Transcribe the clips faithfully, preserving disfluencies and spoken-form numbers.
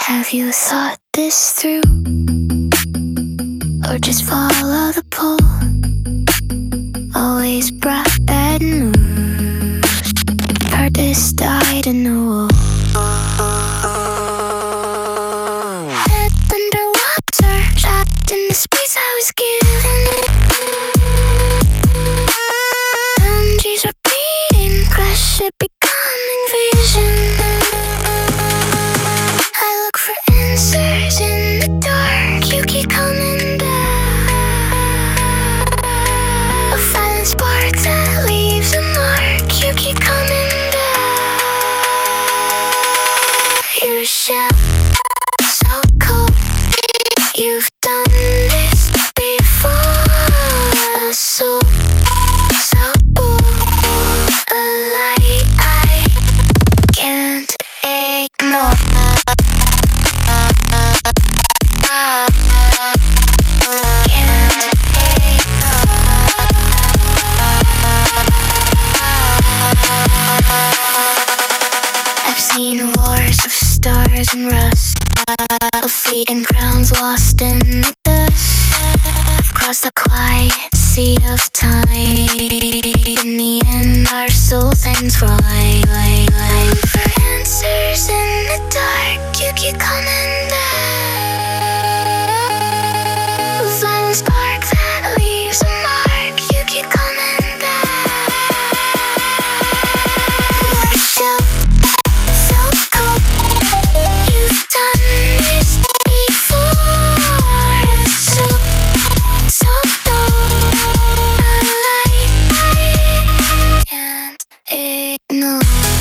Have you thought this through? Or just follow the pull? Always brought bad news. Artists died in the wall. Head underwater, trapped in the space I was given. Boundaries repeating, crash it becoming vision. I look for answers in the dark, you keep coming back. A silent spark that leaves a mark, you keep coming back. You shout so cold, you've done this before. So, so bold, a light I can't ignore. I've seen wars of stars and rust, of fate and crowns lost in the dust. I've crossed the quiet sea of time. In the end, our souls entwine. I'm for answers in the dark, you keep coming back. A silent spark that leaves a mark, you keep coming back. You're so, so cold, you've done this before. So, so bold, a light I can't ignore.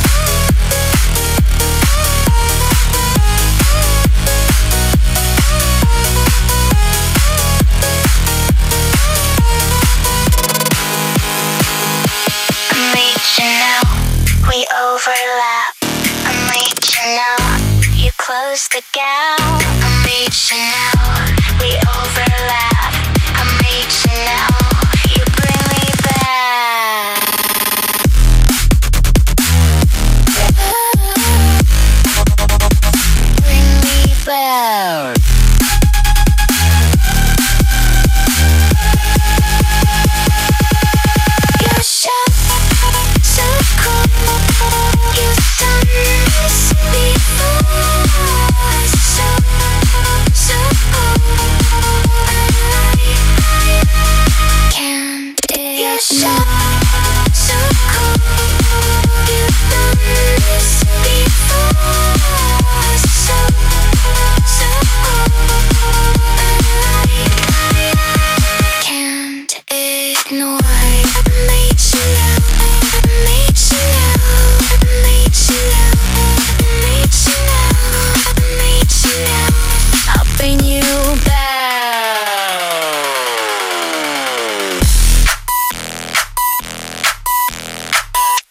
I'm reaching out, we overlap. I'm reaching out, you close the gap. I'm reaching out, we overlap. I'm reaching out, you bring me back. Bring me back. You're so, so cool. You've done this before. So, so cool. I can't ignore. You're so, so cool. You've done this before. So, so cool. I can't ignore.